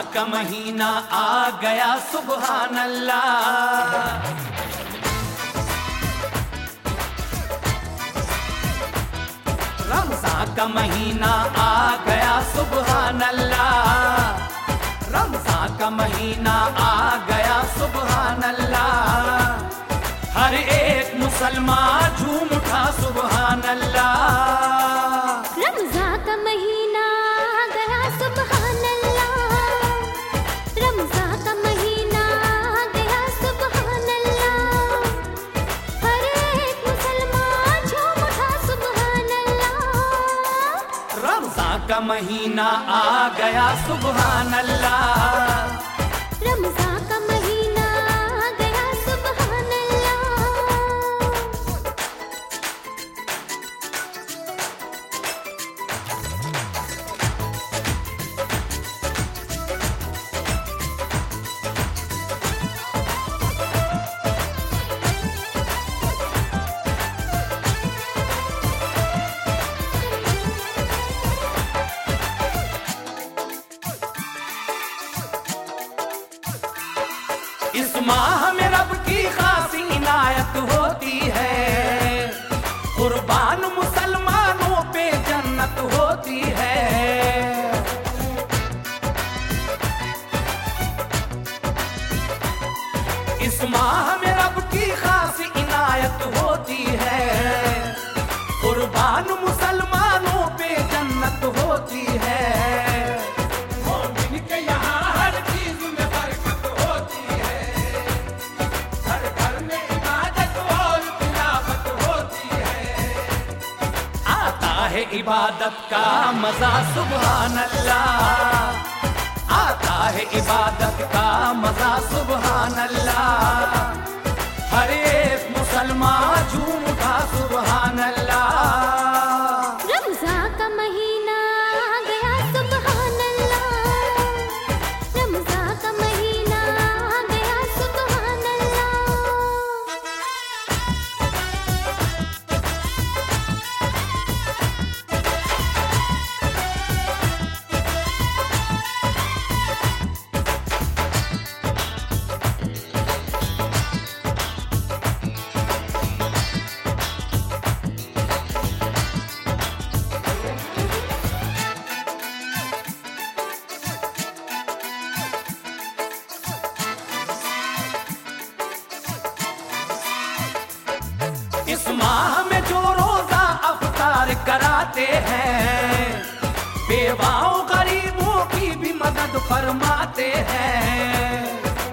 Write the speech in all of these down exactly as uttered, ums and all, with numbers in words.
का महीना आ गया सुभान अल्लाह। रमज़ान का महीना आ गया सुभान अल्लाह। रमज़ान का महीना आ गया सुभान अल्लाह। हर एक मुसलमान झूम उठा सुभान अल्लाह। रमज़ान का महीना आ गया सुभान अल्लाह। रमज़ान का महीना आ गया सुभान अल्लाह। हर एक मुसलमान झूम उठा सुभान अल्लाह। रमज़ान का महीना आ गया सुभान अल्लाह। रमज़ान का महीना आ गया सुभान अल्लाह। इस माह में रब की खासी इनायत होती है। कुर्बान मुसलमानों पे जन्नत होती है। इस माह में रब की खासी इनायत होती है। कुर्बान मुसलमानों पे जन्नत होती है। है इबादत का मजा सुभान अल्लाह। आता है इबादत का मजा सुभान अल्लाह। हर एक मुसलमान झूम उठा सुभान अल्लाह। रमज़ान का महीना आ गया सुभान अल्लाह। रमज़ान का महीना आ गया सुभान अल्लाह। इस माह में जो रोजा अफ्तार कराते हैं, बेवाओं गरीबों की भी मदद फरमाते हैं।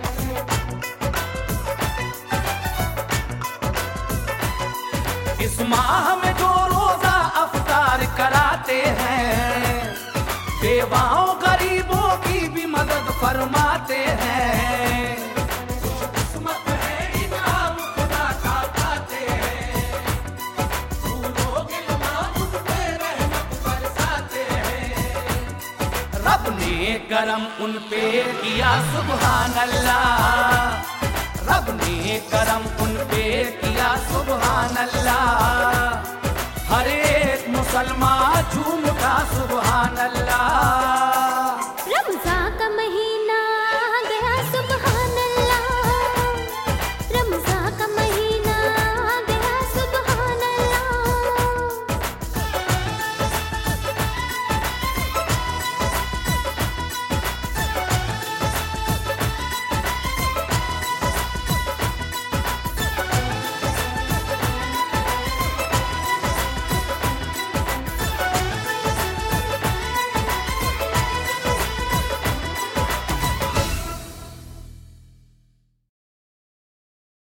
इस माह में जो रोजा अफ्तार कराते हैं, बेवाओं गरीबों की भी मदद फरमाते हैं। रब ने करम उन पे किया सुभान अल्लाह। रब ने करम उन पे किया सुभान अल्लाह।